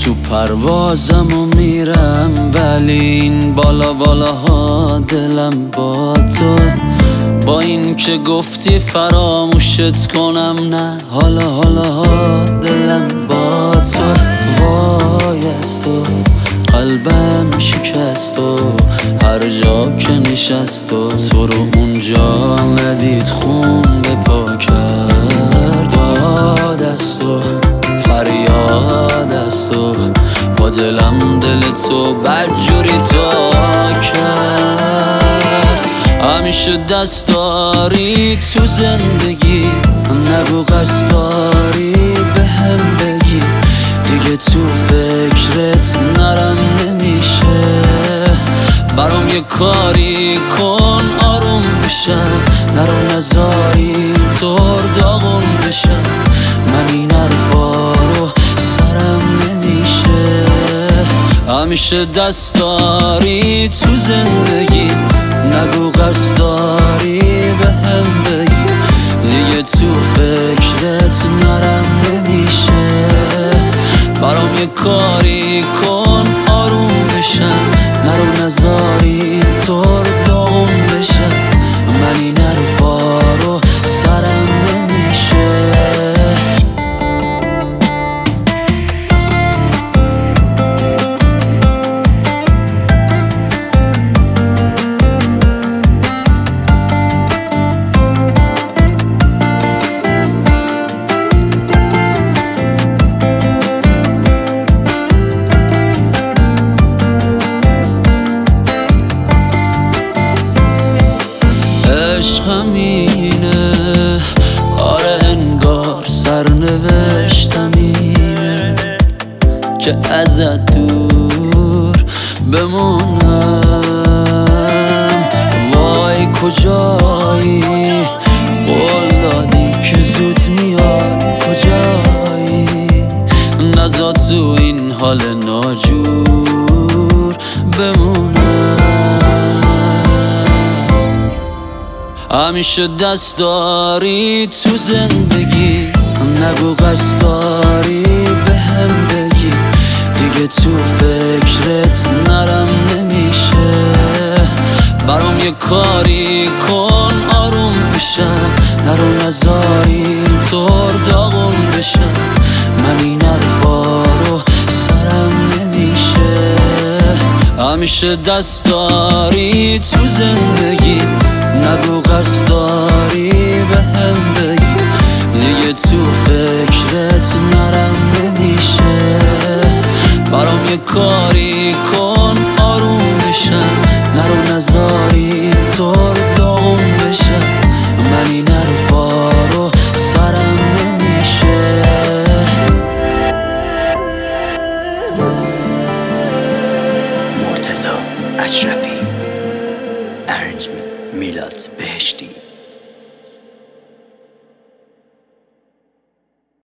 تو پروازم و میرم، ولی این بالا بالاها دلم با تو. با این که گفتی فراموشت کنم، نه حالا دلم با تو. وای از تو قلبم شکست و هر جا که نشست و تو رو اونجا ندید خون به پا کرد. داد از تو فریاد از تو، با دلم دل تو بدجوری تا کرد. همیشه دست داری تو زندگی، نگو قصد داری به هم بگی. دیگه تو فکرت نرم نمیشه، برام یه کاری کن آروم بشم. نرو نزاری اینطور داغون بشم، من این حرفا رو سرم نمیشه. همیشه دست داری تو زندگی، نگو قصد داری به هم بگی. دیگه تو فکرت نرم نمیشه، برام یه کاری کن آروم بشم. نرو نزاری اینطور داغون بشم، من این حرفا رو سرم نمیشه. عشق همینه، آره انگار سرنوشتم اینه که ازت دور بمونم. وای کجایی، قول دادی که زود میای، کجایی نزا تو این حال ناجور بمونم. همیشه دست داری تو زندگی، نگو قصد داری به هم بگی. دیگه تو فکرت نرم نمیشه، برام یه کاری کن آروم بشم. نرو نزاری اینطور داغون بشم، من این حرفا رو سرم نمیشه. همیشه دست داری تو زندگی، نگو قصد داری به هم بگی. دیگه تو فکرت نرم نمیشه، برام یه کاری کن آروم بشم. نرو نزاری اینطور داغون بشم، من این حرفا رو سرم نمیشه. مرتضی اشرفی.